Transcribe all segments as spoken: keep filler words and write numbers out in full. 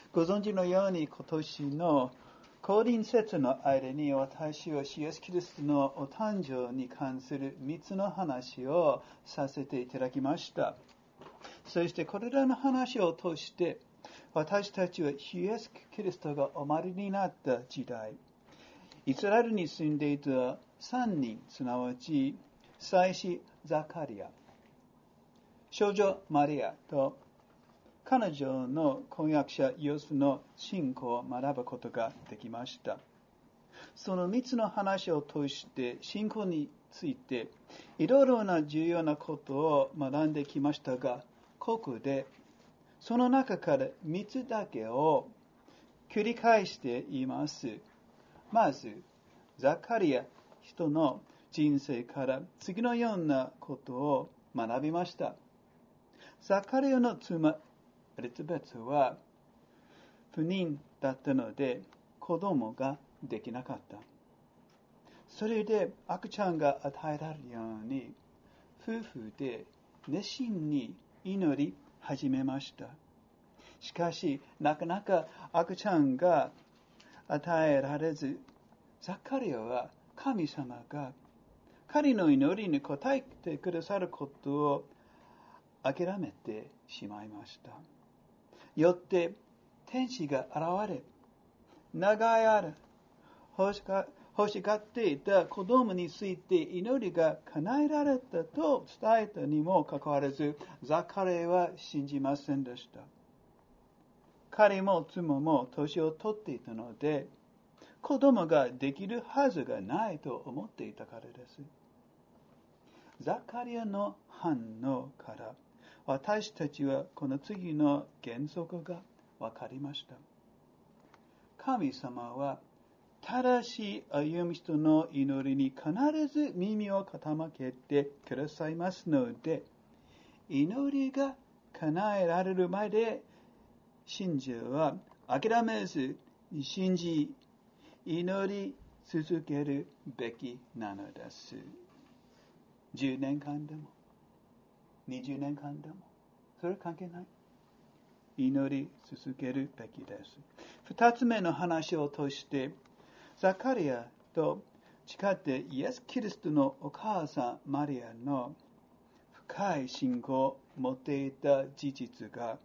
ご存知のように今年の降臨節の間に私はイエス・キリストのお誕生に関するみっつの話をさせていただきました。そしてこれらの話を通して私たちはイエス・キリストがお生まれになった時代、イスラエルに住んでいたさんにん、すなわち祭司ザカリア、少女マリアと彼女の婚約者ヨセフの信仰を学ぶことができました。そのみっつの話を通して信仰についていろいろな重要なことを学んできましたが、ここでその中からみっつだけを繰り返して言います。まず、ザカリア人の人生から次のようなことを学びました。ザカリアの妻エリザベスは不妊だったので子供ができなかった。それで赤ちゃんが与えられるように夫婦で熱心に祈り始めました。しかしなかなか赤ちゃんが与えられず、ザカリアは神様が彼の祈りに応えてくださることを諦めてしまいました。よって天使が現れ、長い間欲しが欲しがっていた子供について祈りが叶えられたと伝えたにもかかわらず、ザカリアは信じませんでした。彼も妻も年を取っていたので、子供ができるはずがないと思っていたからです。ザカリアの反応から私たちはこの次の原則が分かりました。神様は正しい歩む人の祈りに必ず耳を傾けてくださいますので、祈りが叶えられるまで信者は諦めず信じ祈り続けるべきなのです。じゅうねんかんでもにじゅうねんかんでもそれは関係ない。祈り続けるべきです。二つ目の話を通してザカリアと誓ってイエス・キリストのお母さんマリアの深い信仰を持っていた事実が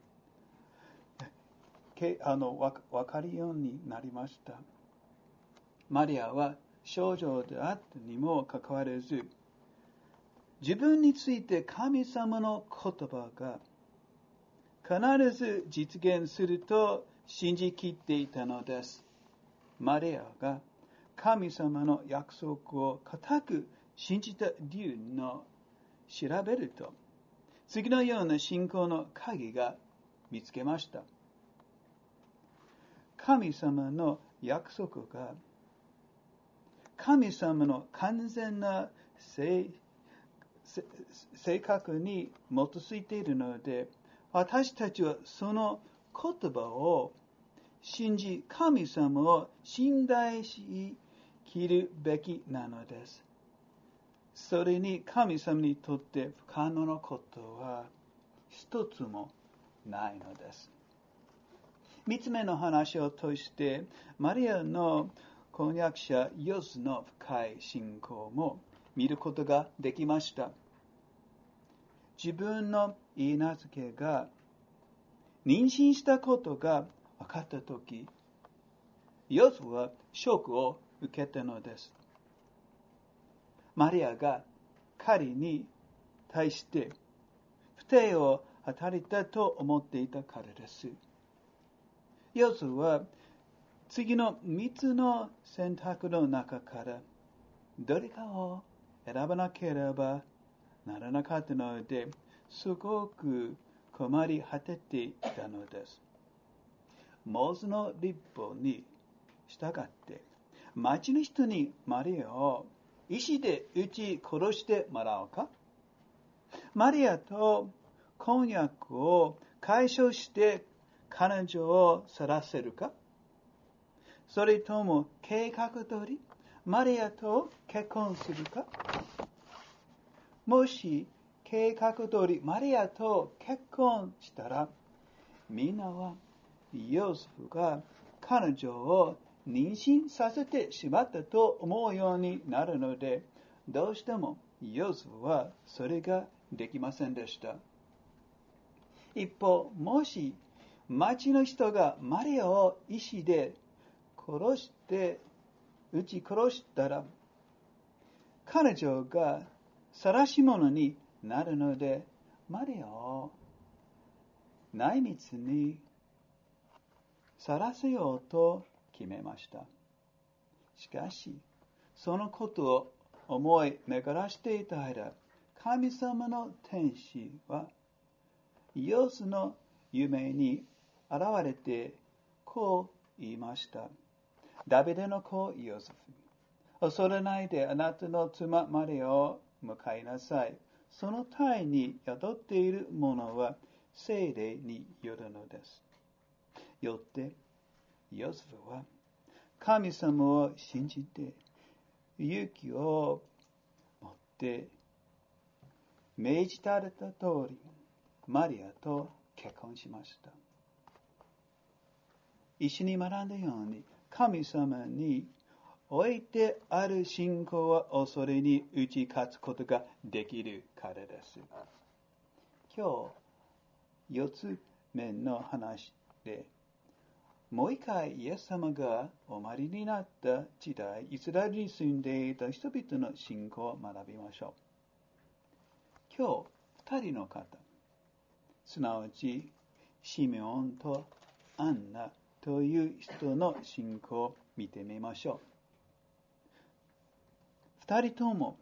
あの分かるようになりました。マリアは少女であったにもかかわらず、自分について神様の言葉が必ず実現すると信じきっていたのです。マリアが神様の約束を固く信じた理由の調べると、次のような信仰の鍵が見つけました。神様の約束が神様の完全な性正確に基づいているので、私たちはその言葉を信じ、神様を信頼しきるべきなのです。それに神様にとって不可能なことは一つもないのです。三つ目の話を通して、マリアの婚約者ヨセフの深い信仰も見ることができました。自分の言い名付けが妊娠したことが分かったとき、ヨセフはショックを受けたのです。マリアが彼に対して不貞を働いたと思っていたからです。ヨセフは次の三つの選択の中からどれかを選ばなければならなかったので、すごく困り果てていたのです。モーセの律法に従って、町の人にマリアを石で撃ち殺してもらおうか、マリアと婚約を解消して彼女を去らせるか、それとも計画通りマリアと結婚するか。もし計画通りマリアと結婚したら、みんなはヨセフが彼女を妊娠させてしまったと思うようになるので、どうしてもヨセフはそれができませんでした。一方、もし町の人がマリアを石で殺して撃ち殺したら、彼女が晒し者になるので、マリアを内密に晒せようと決めました。しかし、そのことを思い巡らしていた間、神様の天使は、ヨセフの夢に現れて、こう言いました。ダビデの子ヨセフ、恐れないであなたの妻マリアを迎えなさい。その胎に宿っているものは聖霊によるのです。よって、ヨセフは神様を信じて、勇気を持って命じられた通り、マリアと結婚しました。一緒に学んだように、神様においてある信仰は恐れに打ち勝つことができるからです。今日、四つ目の話で、もう一回イエス様がお生まれになった時代、イスラエルに住んでいた人々の信仰を学びましょう。今日、二人の方、すなわちシメオンとアンナという人の信仰を見てみましょう。二人とも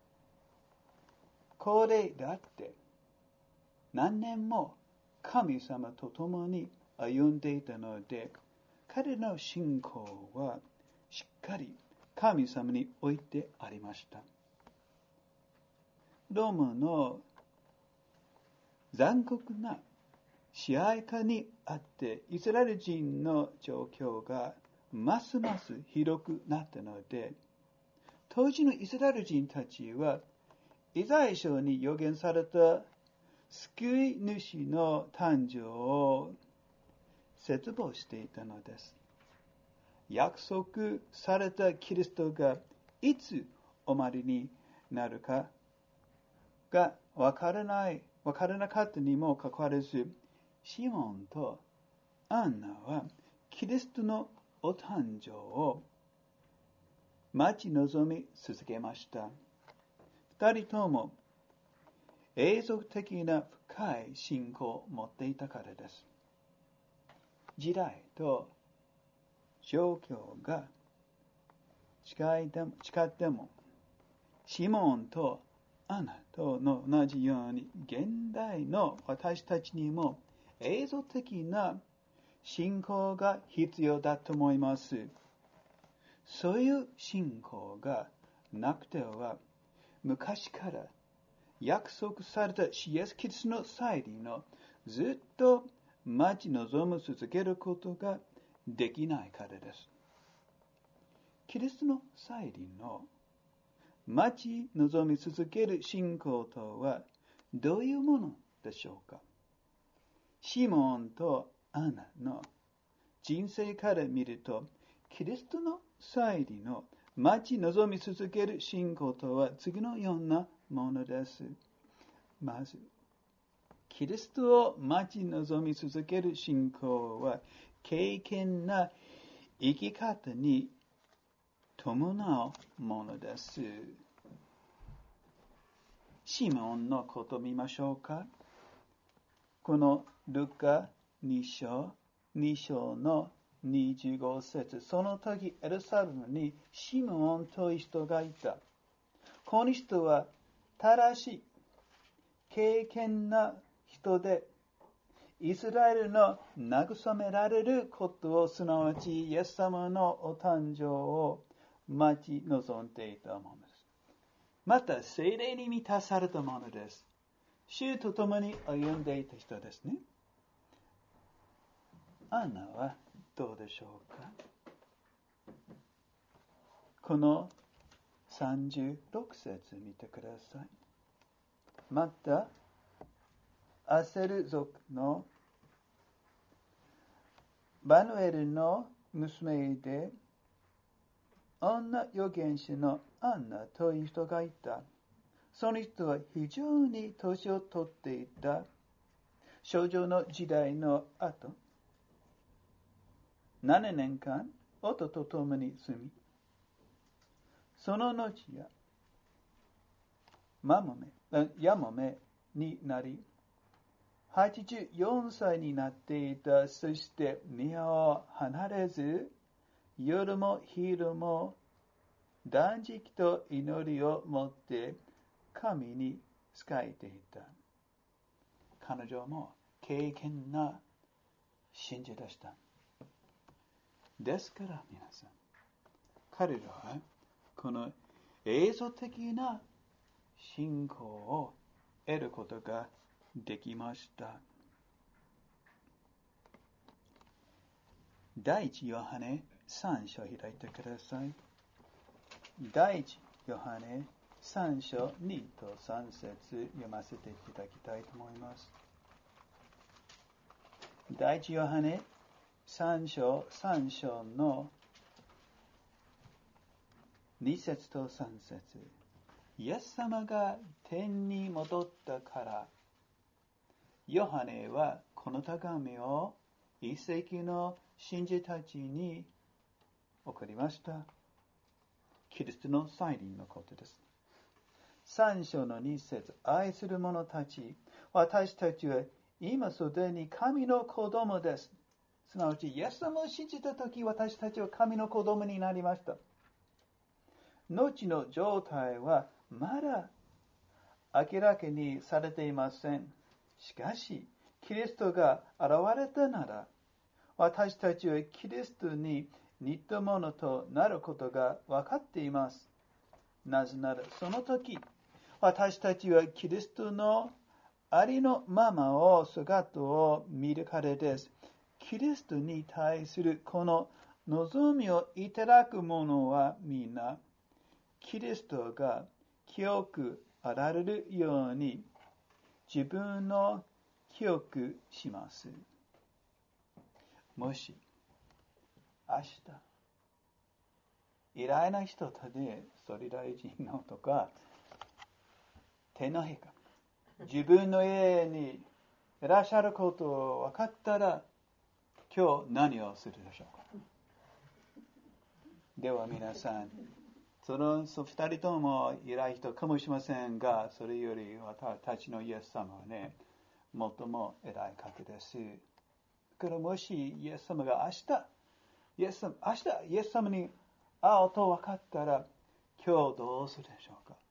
高齢であって何年も神様と共に歩んでいたので、彼の信仰はしっかり神様においてありました。ローマの残酷な支配下にあってイスラエル人の状況がますますひどくなったので、当時のイスラエル人たちはイザヤ書に予言された救い主の誕生を切望していたのです。約束されたキリストがいつお生まれになるかがわからない、わからなかったにもかかわらず、シモンとアンナはキリストのお誕生を待ち望み続けました。二人とも永続的な深い信仰を持っていたからです。時代と状況が違いでも違っても、シモンとアナとの同じように、現代の私たちにも永続的な信仰が必要だと思います。そういう信仰がなくては、昔から約束されたイエス・キリストの再臨をずっと待ち望む続けることができないからです。キリストの再臨を待ち望み続ける信仰とはどういうものでしょうか。シモンとアナの人生から見ると、キリストの再臨を待ち望み続ける信仰とは次のようなものです。まず、キリストを待ち望み続ける信仰は、敬虔な生き方に伴うものです。シモンのことを見ましょうか。このルカに章、に章のにじゅうご節、その時エルサレムにシモンという人がいた。この人は正しい、敬虔な人で、イスラエルの慰められることを、すなわちイエス様のお誕生を待ち望んでいたものです。また、聖霊に満たされたものです。主と共に歩んでいた人ですね。アンナはどうでしょうか。このさんじゅうろく節見てください。また、アセル族のバヌエルの娘で、女預言者のアンナという人がいた。その人は非常に年を取っていた。少女の時代の後、ななねんかん夫と共に住み、その後や、まもめ、やもめになり、はちじゅうよんさいになっていた。そして宮を離れず、夜も昼も断食と祈りを持って神に仕えていた。彼女も敬虔な信者でした。ですから皆さん、彼らはこの映像的な信仰を得ることができました。第一ヨハネさん章を開いてください。第一ヨハネさん章にとさん節読ませていただきたいと思います。第一ヨハネさん章さん章のに節とさん節。イエス様が天に戻ったから、ヨハネはこの手紙を一世紀の信者たちに送りました。キリストの再臨のことです。三章の二節、愛する者たち、私たちは今すでに神の子供です。すなわち、イエス様を信じたとき、私たちは神の子供になりました。後の状態はまだ明らかにされていません。しかし、キリストが現れたなら、私たちはキリストに似たものとなることが分かっています。なぜなら、その時、私たちはキリストのありのままを姿を見るからです。キリストに対するこの望みをいただく者はみんな、キリストが清くあられるように自分の清くします。もし、明日、偉大な人たで、総理大臣のとか、天皇陛下、自分の家にいらっしゃることを分かったら、今日何をするでしょうか。では皆さん、その二人とも偉い人かもしれませんが、それより私たちのイエス様はね、最も偉い方です。だからもしイエス様が明日、イエス様、明日イエス様に会うと分かったら、今日どうするでしょうか。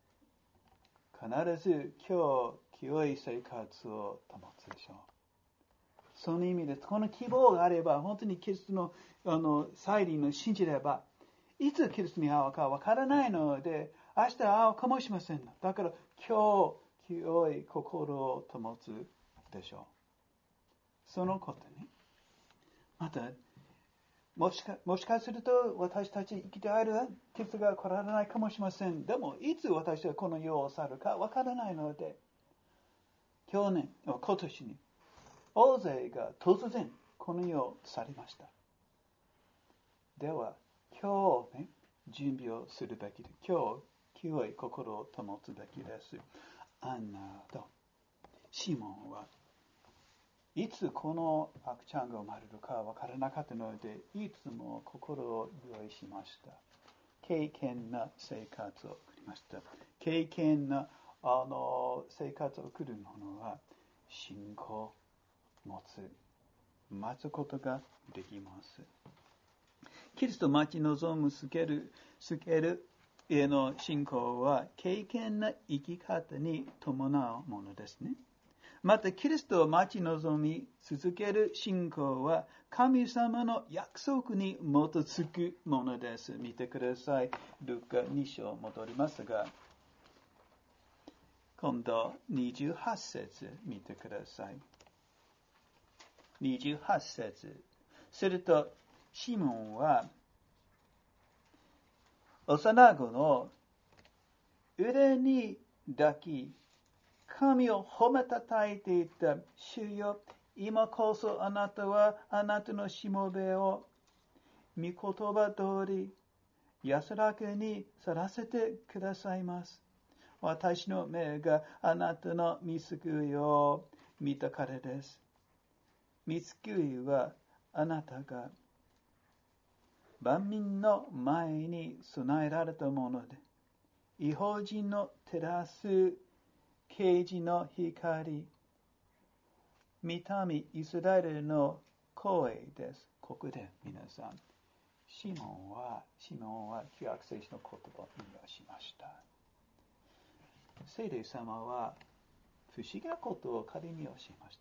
必ず今日、清い生活を保つでしょう。その意味で、この希望があれば、本当にキリストの、あの再臨を信じれば、いつキリストに会うか分からないので、明日会うかもしれません。だから今日、清い心を保つでしょう。そのことに、また、もしか、もしかすると私たち生きているキリストが来られないかもしれません。でも、いつ私はこの世を去るか分からないので、去年、今年に、大勢が突然この世を去りました。では、今日ね、準備をするべきで、今日、清い心を保つべきです。アンナとシモンはいつこの赤ちゃんが生まれるか分からなかったので、いつも心を用意しました。敬虔な生活を送りました。敬虔なあの生活を送る者は、信仰を持つ、待つことができます。キリストを待ち望むスケル、スケルへの信仰は、敬虔な生き方に伴うものですね。また、キリストを待ち望み続ける信仰は、神様の約束に基づくものです。見てください。ルカに章戻りますが、今度にじゅうはち節見てください。にじゅうはち節。すると、シモンは、幼子の腕に抱き、神を褒めたたえていた。主よ、 今こそあなたはあなたのしもべを御言葉通り安らかに去らせてくださいます。私の目があなたの御救いを見たからです。御救いはあなたが万民の前に備えられたもので、異邦人の照らす啓示の光、御民イスラエルの声です。ここで皆さん、シモンは、シモンは旧約聖書の言葉を引用しました。聖霊様は不思議なことを仮に教えました。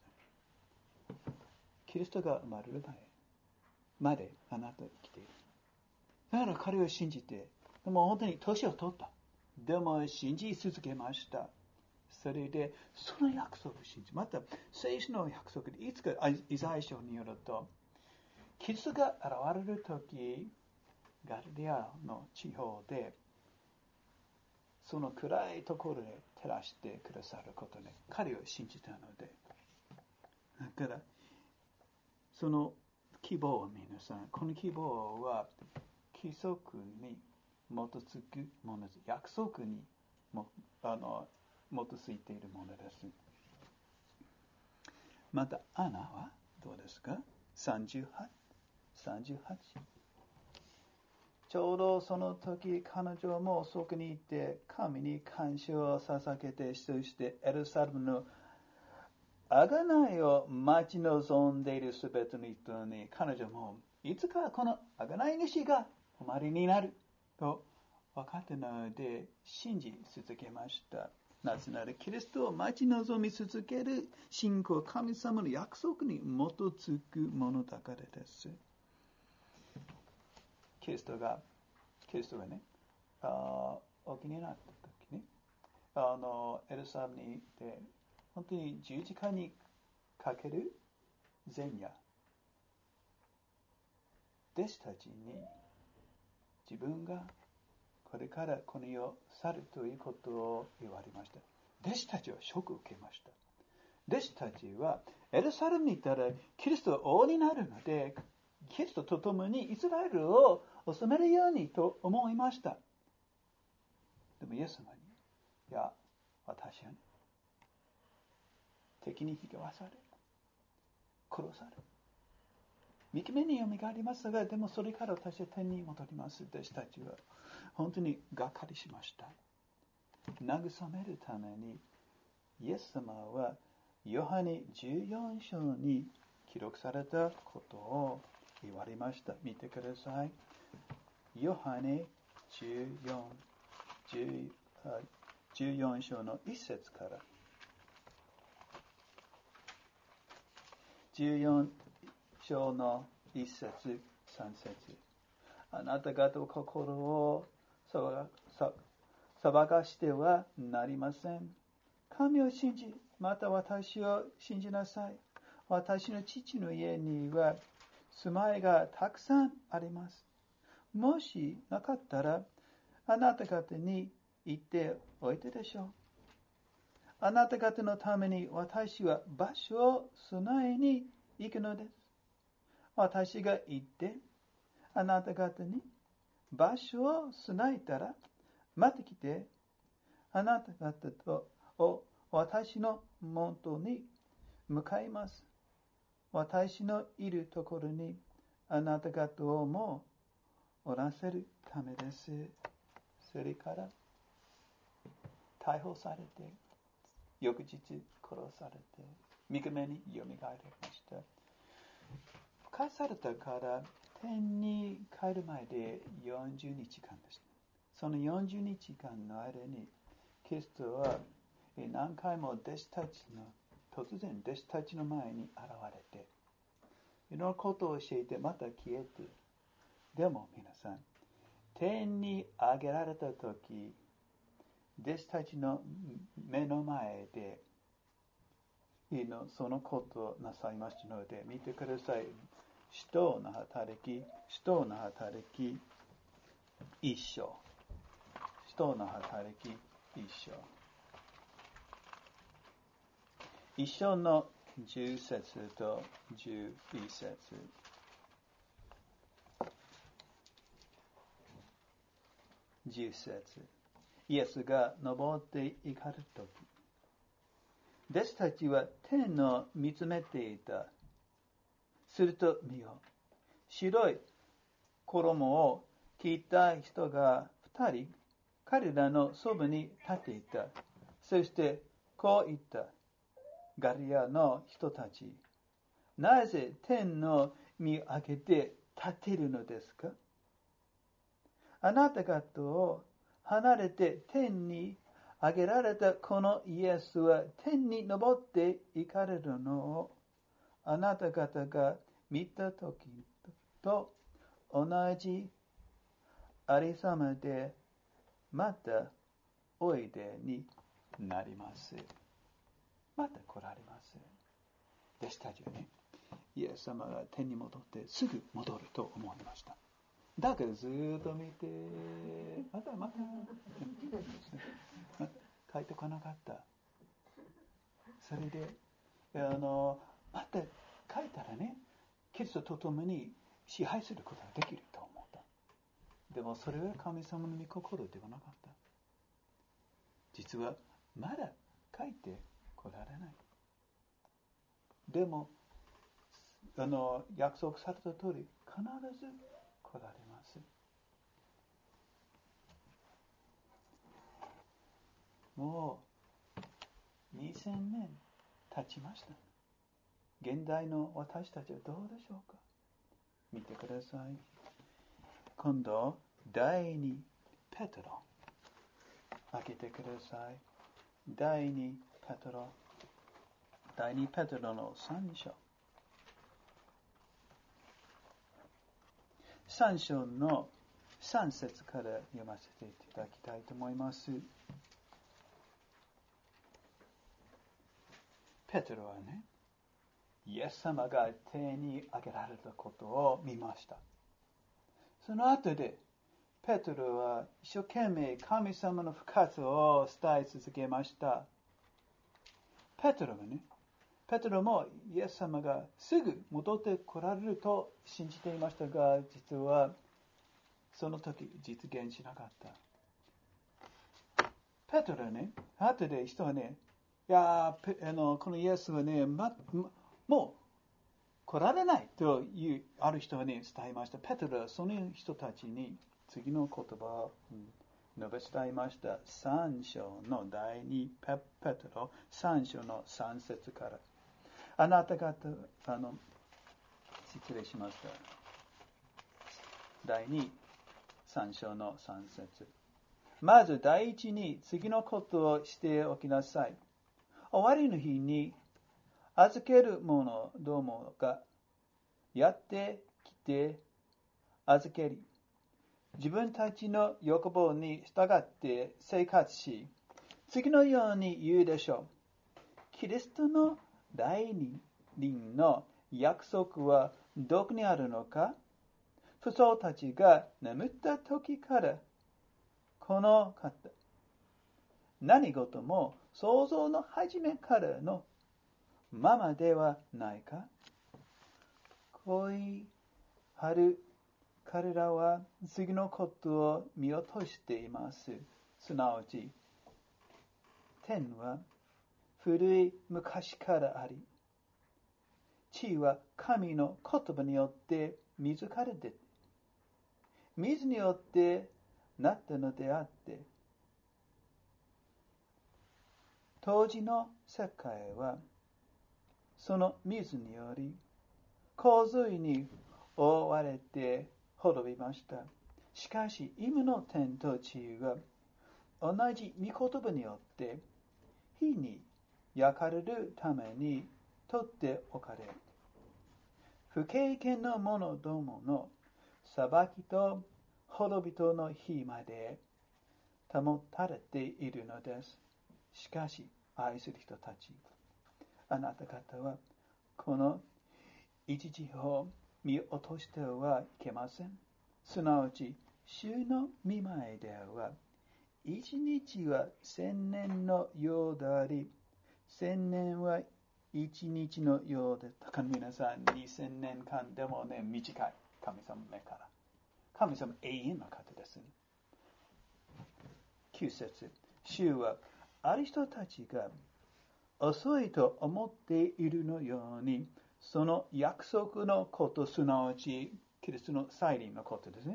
キリストが生まれる前まであなたは生きている。だから彼を信じて、でも本当に年を取った。でも信じ続けました。それで、その約束を信じ、また聖書の約束で、いつかイザヤ書によると、キリストが現れるとき、ガリレアの地方で、その暗いところで照らしてくださることで、彼を信じたので、だから、その希望は皆さん、この希望は、規則に基づくものです。約束にもあの基づいているものです。また、アナはどうですか ?さんじゅうはち。さんじゅうはち。ちょうどその時、彼女もそこにいて、神に感謝を捧げて、そしてエルサレムの贖いを待ち望んでいるすべての人に、彼女もいつかこの贖い主がおまりになると分かったので信じ続けました。なぜならキリストを待ち望み続ける信仰、神様の約束に基づくものだからです。キリストが、キリストがね、あお気になった時ね、あのエルサレムにいて、本当に十字架にかける前夜、弟子たちに自分がこれからこの世を去るということを言われました。弟子たちはショックを受けました。弟子たちはエルサレムに行ったらキリストは王になるので、キリストと共にイスラエルを治めるようにと思いました。でもイエス様に、いや、私はね、敵に引きわされ、殺され、三日目によみがえりますが、でもそれから私は天に戻ります。弟子たちは本当にがっかりしました。慰めるために、イエス様はヨハネじゅうよん章に記録されたことを言われました。見てください。ヨハネじゅうよん、じゅうよん章のいち節から。じゅうよん章のいち節、さん節。あなた方の心を騒がしてはなりません。神を信じ、また私を信じなさい。私の父の家には住まいがたくさんあります。もしなかったら、あなた方に言っておいてでしょう。あなた方のために私は場所を備えに行くのです。私が行って、あなた方に場所を備えたら、また来て、あなた方とを私のもとに向かいます。私のいるところにあなた方をもおらせるためです。それから逮捕されて、翌日殺されて、三日目によみがえりました。返されたから天に帰る前でよんじゅうにちかんです。そのよんじゅうにちかんの間にキリストは何回も弟子たちの突然弟子たちの前に現れていろんなことを教えてまた消えて、でも皆さん、天に上げられた時、弟子たちの目の前でそのことをなさいましたので、見てください。使徒の働き、使徒の働き一章。使徒の働き一章。一章のじゅっ節とじゅういち節。じゅっ節。イエスが登っていかれるとき、弟子たちは天を見つめていた。すると見よ、白い衣を着た人が二人、彼らのそばに立っていた。そしてこう言った。ガリアの人たち、なぜ天を見上げて立っているのですか？あなた方を離れて天に上げられたこのイエスは天に昇って行かれるのをあなた方が見たときと同じありさまでまたおいでになります。また来られます。弟子たちはね、イエス様が天に戻ってすぐ戻ると思いました。だからずっと見て、またまた帰ってこなかった。それで、あのまた帰ったらね、キリストと共に支配することができると思った。でもそれは神様の御心ではなかった。実はまだ帰って来られない。でもあの約束された通り必ず来られます。もうにせんねん経ちました。現代の私たちはどうでしょうか。見てください。今度第二ペテロ開けてください。第二ペテロ第二ペテロの三章三章の三節から読ませていただきたいと思います。ペテロはね、イエス様が天に上げられたことを見ました。その後でペテロは一生懸命神様の復活を伝え続けました。ペテロがね、ペテロもイエス様がすぐ戻って来られると信じていましたが、実はその時実現しなかった。ペテロはね、後で人はね、いやあのこのイエスはね、ま、もう来られないというある人はね伝えました。ペテロはその人たちに次の言葉を述べ伝えました。三章の第二ペテロ三章の三節から。あなた方、あの失礼しました。第二三章の三節。まず第一に次のことをしておきなさい。終わりの日に預ける者どもがやってきて預けり、自分たちの欲望に従って生活し、次のように言うでしょう。キリストの第二輪の約束はどこにあるのか？父祖たちが眠った時からこの方、何事も創造の初めからのままではないか。こう言い張る彼らは次のことを見落としています。すなわち、天は古い昔からあり、地は神の言葉によって水から出て、水によってなったのであって、当時の世界はその水により洪水に覆われて滅びました。しかし今の天と地は同じ御言葉によって火に焼かれるために取っておかれ、不経験の者どもの裁きと滅びとの日まで保たれているのです。しかし愛する人たち、あなた方はこの一時を見落としてはいけません。すなわち主の御前では一日は千年のようであり、千年は一日のようで、皆さんにせんねんかんでもね、短い。神様の目から。神様永遠の方です。きゅう節。主はある人たちが遅いと思っているのように、その約束のこと、すなわち、キリストの再臨のことですね。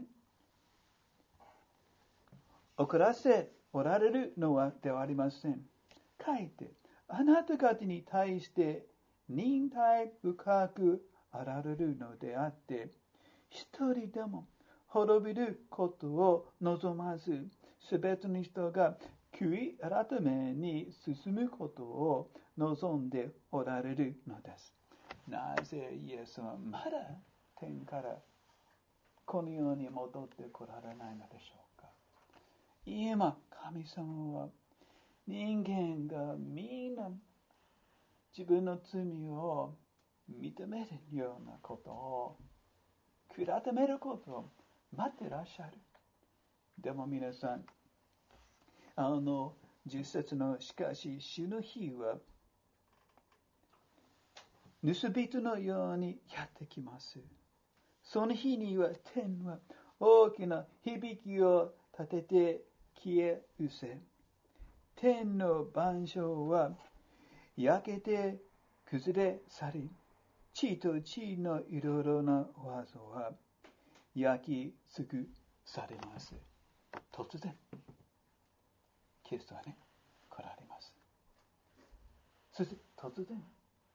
遅らせおられるのはではありません。かえって、あなた方に対して忍耐深くあられるのであって、一人でも滅びることを望まず、すべての人が悔い改めに進むことを望んでおられるのです。なぜイエスはまだ天からこのように戻ってこられないのでしょうか。今、神様は人間がみんな自分の罪を認めるようなことを、悔い改めることを待ってらっしゃる。でも皆さん、あの、じゅっ節のしかし、主の日は、盗人のようにやってきます。その日には天は大きな響きを立てて消え失せ、天の万象は焼けて崩れ去り、地と地のいろいろな技は焼き尽くされます。突然、キリストはね、来られます。そして突然、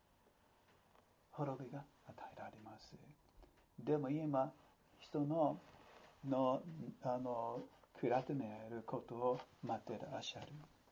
滅びが与えられます。でも今、人ののあの悔い改めることを待っていらっしゃる。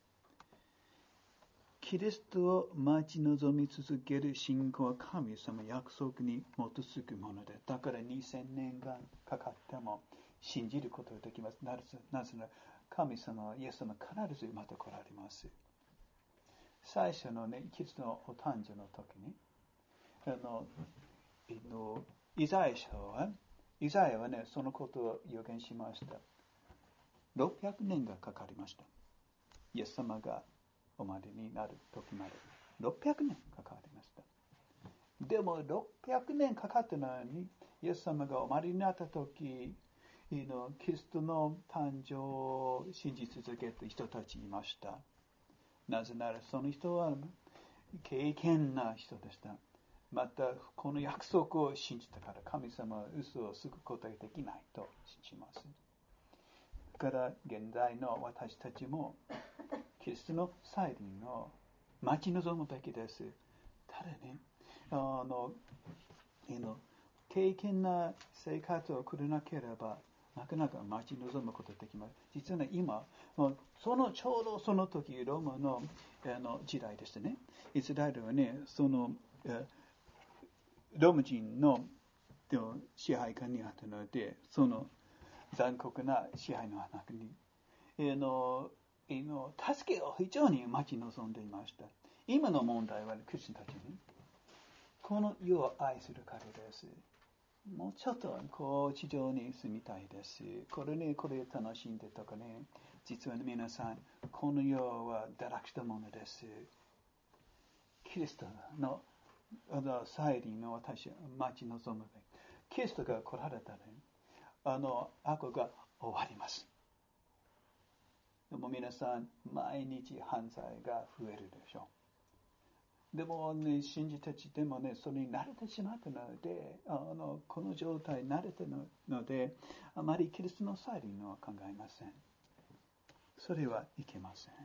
キリストを待ち望み続ける信仰は神様約束に基づくもので、だからにせんねんかんかかっても信じることができます。なぜなら神様はイエス様必ずまた来られます。最初のね、キリストのお誕生の時に、あの、のイザヤ書は、イザヤはね、そのことを予言しました。ろっぴゃくねんがかかりました。イエス様がおまでになる時まで。ろっぴゃくねんかかりました。でもろっぴゃくねんかかったのに、イエス様がおまでになった時のキリストの誕生を信じ続けた人たちいました。なぜならその人は敬虔な人でした。またこの約束を信じたから、神様は嘘をつくことができないと信じます。だから現在の私たちもキリストの再臨を待ち望むべきです。ただね、あの、敬虔な生活を送らなければなかなか待ち望むことができます。実はね、今、そのちょうどその時、ローマのあの時代ですね。イスラエルはね、そのローマ人の支配下にあったので、その残酷な支配の中に、あの、助けを非常に待ち望んでいました。今の問題はクリスチャンたちに、この世を愛する彼です。もうちょっとこう地上に住みたいです。これね、これを楽しんでとかね、実は皆さん、この世は堕落したものです。キリストの再臨の私は待ち望むべき。キリストが来られたら、あの悪が終わります。でも皆さん、毎日犯罪が増えるでしょう。でもね、信じててもね、それに慣れてしまったので、あのこの状態に慣れてるので、あまりキリストの再臨は考えません。それはいけません。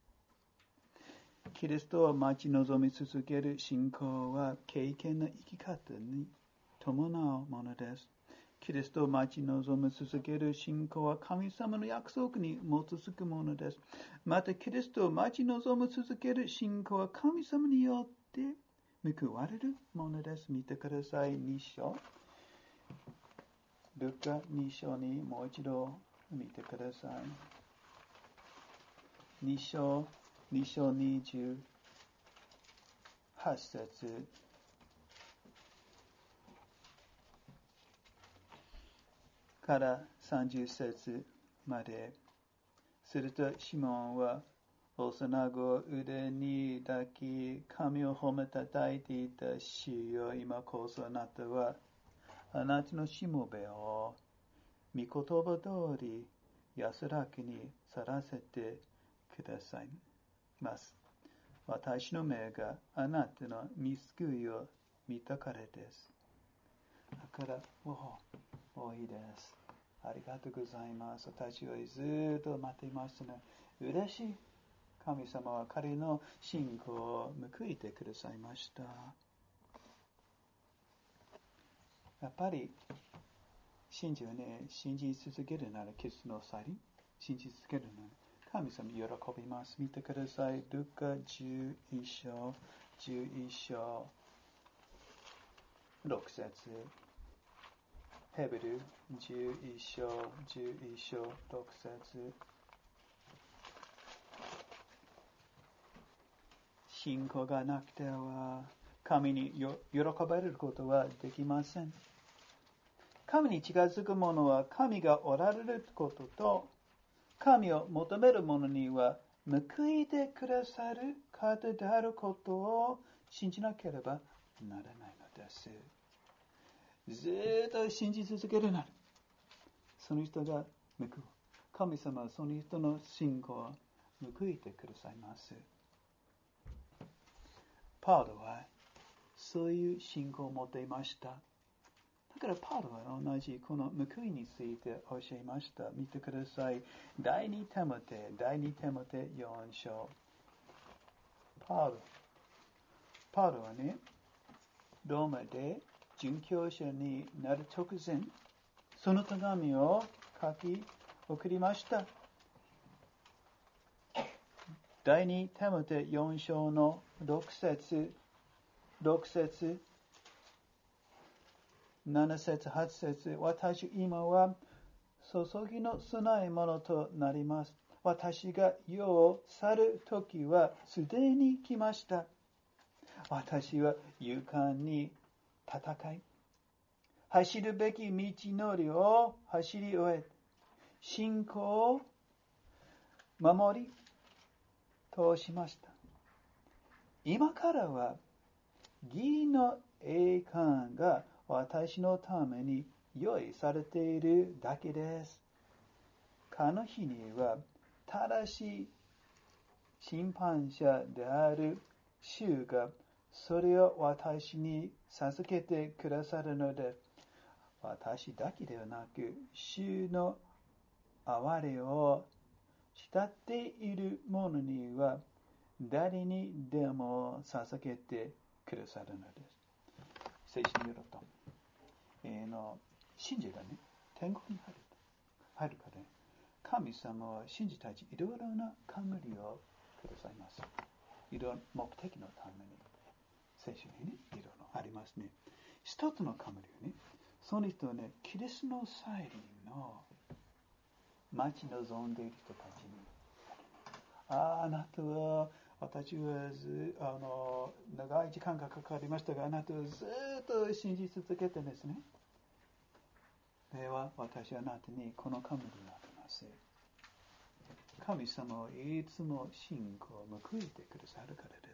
キリストを待ち望み続ける信仰は敬虔な生き方に伴うものです。キリストを待ち望み続ける信仰は神様の約束に基づくものです。またキリストを待ち望み続ける信仰は神様によって報われるものです。見てください。に章。ルカに章にもう一度見てください。に章、に章にじゅうはち節。からさんじゅう節まで。するとシモンは幼子を腕に抱き、髪を褒めたたいていた主よ、今こそあなたは、あなたのしもべを、御言葉通り安らかに去らせてくださいます。私の目があなたの見救いを見たからです。だから、もう、もういいです。ありがとうございます。私はずっと待っていましたね。嬉しい。神様は彼の信仰を報いてくださいました。やっぱり、信じはね、信じ続けるなら、キリストの際に信じ続けるなら、神様喜びます。見てください。ルカじゅういっ章、じゅういっ章、ろく節。ヘブルじゅういっ章、じゅういっ章、ろく節。信仰がなくては、神に喜ばれることはできません。神に近づく者は神がおられることと、神を求める者には報いてくださる方であることを信じなければならないのです。ずっと信じ続けるなら、その人が報う。神様はその人の信仰を報いてくださいます。パウロはそういう信仰を持っていました。だからパウロは同じこの報いについて教えました。見てください。第二テモテ、第二テモテよん章。パウロ。パウロはね、ローマで殉教者になる直前、その手紙を書き送りました。第二テモテよん章のろく節、ろく節、なな節、はち節、私今は注ぎの備え物となります。私が世を去る時はすでに来ました。私は勇敢に戦い、走るべき道のりを走り終え、信仰を守り通しました。今からは義の栄冠が私のために用意されているだけです。かの日には正しい審判者である主がそれを私に授けてくださるので、私だけではなく主の憐れを慕っている者には誰にでも授けてくださるのです。聖書によると、えー、の信者がね、天国に入る入るから、ね、神様は信者たちいろいろな冠をくださいます。いろんな目的のために、聖書にね、いろいろありますね。一つの冠はね、その人はね、キリストの再臨の待ち望んでいる人たちに、ああ、あなたは、私はずあの長い時間がかかりましたが、あなたはずっと信じ続けてですね。では、私はあなたにこの冠をあげます。神様はいつも信仰を報いてくださるからです。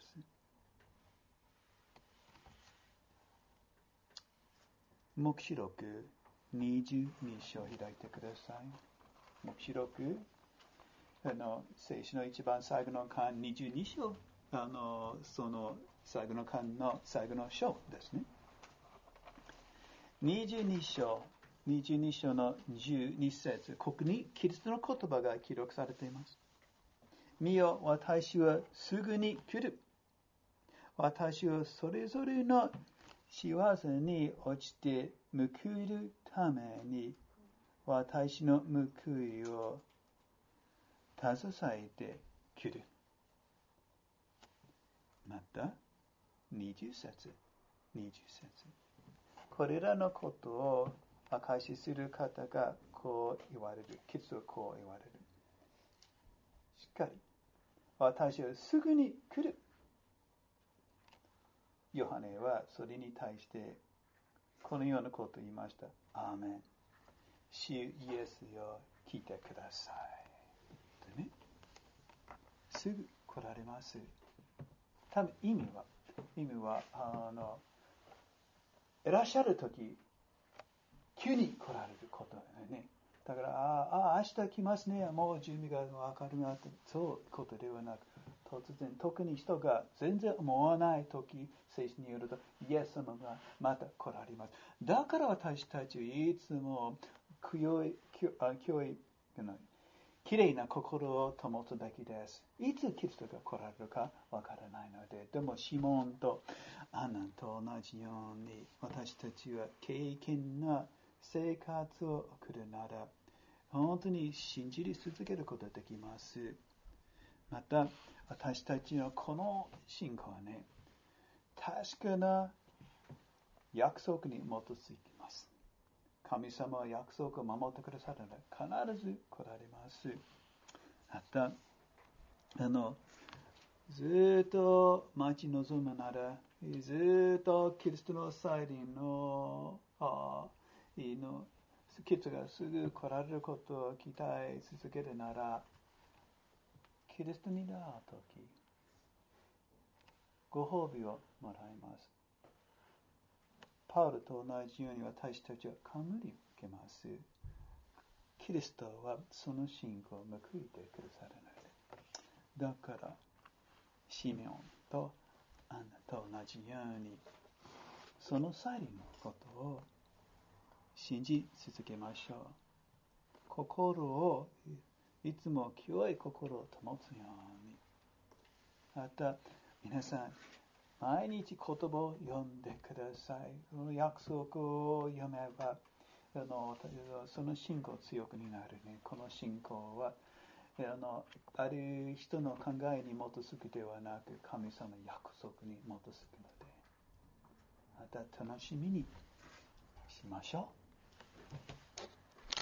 黙示録にじゅうに章を開いてください。黙示録あの聖書の一番最後の巻にじゅうに章、あのその最後の巻の最後の章ですね。にじゅうに章、にじゅうに章のじゅうに節、ここにキリストの言葉が記録されています。見よ、私はすぐに来る。私はそれぞれの仕業に落ちて報いるために、私の報いを携えてくる。また、にじゅう節、にじゅう節。これらのことを証しする方がこう言われる。キリストはこう言われる。しっかり。私はすぐに来る。ヨハネはそれに対してこのようなことを言いました。アーメン。主イエスよ、来てください。でね、すぐ来られます。多分意味は、意味は、あの、いらっしゃるとき、急に来られることだよね。だから、ああ、明日来ますね。もう準備が分かるなって、そういうことではなく、突然、特に人が全然思わないとき、聖書によると、イエス様がまた来られます。だから私たちはいつも、清い、清い、きれいな心を保つべきです。いつキリストが来られるかわからないので、でもシモンとアナと同じように、私たちは敬虔な生活を送るなら、本当に信じ続けることができます。また、私たちのこの信仰はね、確かな約束に基づきます。神様は約束を守ってくださるので、必ず来られます。また、あの、ずっと待ち望むなら、ずっとキリストの再臨の、あのキリストがすぐ来られることを期待続けるなら、キリストに出会うとき、ご褒美をもらいます。パウロと同じように私たちは冠を受けます。キリストはその信仰を報いてくださるので。だから、シメオンとアンナと同じように、その再臨のことを信じ続けましょう。心を、いつも清い心を保つように。また、皆さん、毎日言葉を読んでください。この約束を読めば、あのその信仰強くになるね。この信仰は、あのある人の考えに基づくではなく、神様の約束に基づくので、また楽しみにしましょう。